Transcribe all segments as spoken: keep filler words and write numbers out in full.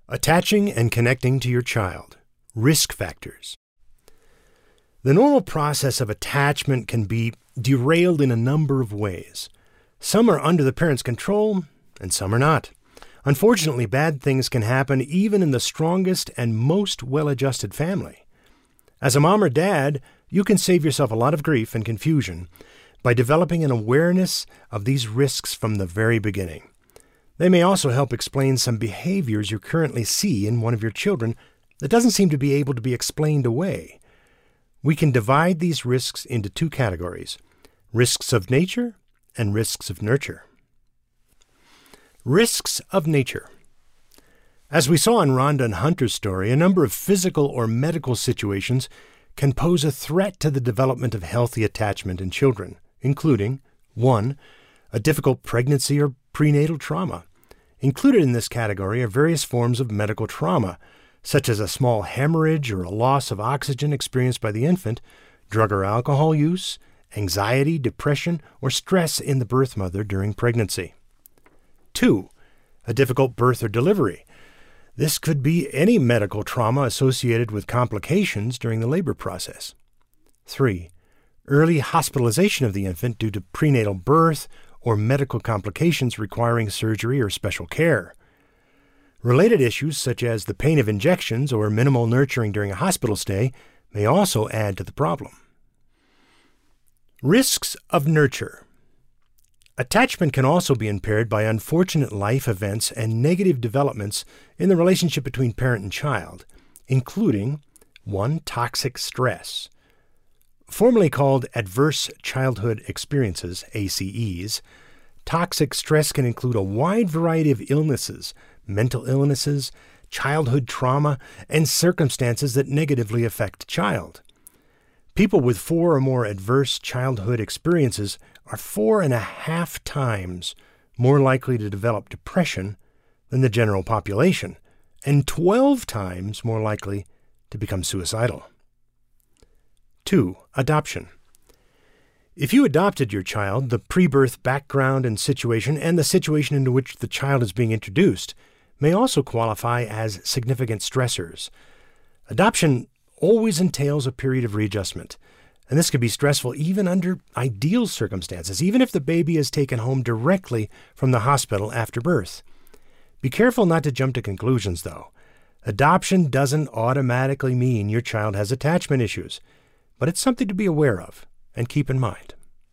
Attaching and connecting to your child. Risk factors. The normal process of attachment can be derailed in a number of ways. Some are under the parent's control, and some are not. Unfortunately, bad things can happen even in the strongest and most well-adjusted family. As a mom or dad, you can save yourself a lot of grief and confusion by developing an awareness of these risks from the very beginning. They may also help explain some behaviors you currently see in one of your children that doesn't seem to be able to be explained away. We can divide these risks into two categories: risks of nature and risks of nurture. Risks of nature. As we saw in Rhonda and Hunter's story, a number of physical or medical situations can pose a threat to the development of healthy attachment in children, including one A difficult pregnancy or prenatal trauma. Included in this category are various forms of medical trauma, such as a small hemorrhage or a loss of oxygen experienced by the infant, drug or alcohol use, anxiety, depression, or stress in the birth mother during pregnancy. Two, a difficult birth or delivery. This could be any medical trauma associated with complications during the labor process. Three, early hospitalization of the infant due to prenatal birth or medical complications requiring surgery or special care. Related issues such as the pain of injections or minimal nurturing during a hospital stay may also add to the problem. Risks of nurture. Attachment can also be impaired by unfortunate life events and negative developments in the relationship between parent and child, including one, toxic stress. Formerly called Adverse Childhood Experiences, A C Es, toxic stress can include a wide variety of illnesses, mental illnesses, childhood trauma, and circumstances that negatively affect the child. People with four or more adverse childhood experiences are four and a half times more likely to develop depression than the general population, and twelve times more likely to become suicidal. Two, adoption. If you adopted your child, the pre-birth background and situation and the situation into which the child is being introduced may also qualify as significant stressors. Adoption always entails a period of readjustment, and this can be stressful even under ideal circumstances, even if the baby is taken home directly from the hospital after birth. Be careful not to jump to conclusions, though. Adoption doesn't automatically mean your child has attachment issues, but it's something to be aware of and keep in mind.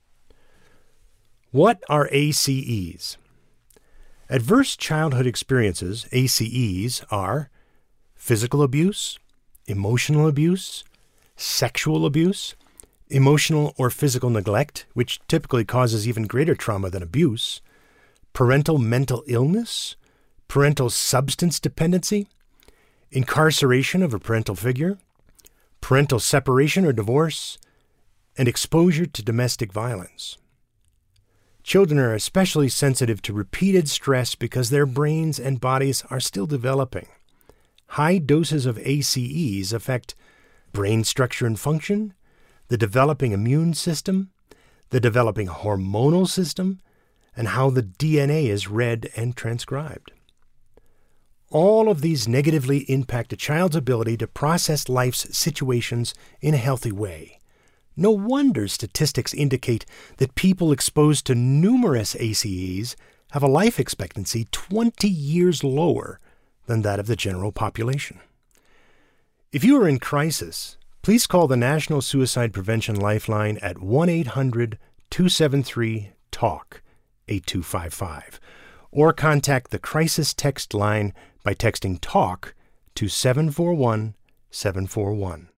What are A C Es? Adverse childhood experiences, A C Es, are physical abuse, emotional abuse, sexual abuse, emotional or physical neglect, which typically causes even greater trauma than abuse, parental mental illness, parental substance dependency, incarceration of a parental figure, parental separation or divorce, and exposure to domestic violence. Children are especially sensitive to repeated stress because their brains and bodies are still developing. High doses of A C Es affect brain structure and function, the developing immune system, the developing hormonal system, and how the D N A is read and transcribed. All of these negatively impact a child's ability to process life's situations in a healthy way. No wonder statistics indicate that people exposed to numerous A C Es have a life expectancy twenty years lower than that of the general population. If you are in crisis, please call the National Suicide Prevention Lifeline at one eight hundred two seven three talk eight two five five or contact the Crisis Text Line by texting TALK to seven four one seven four one.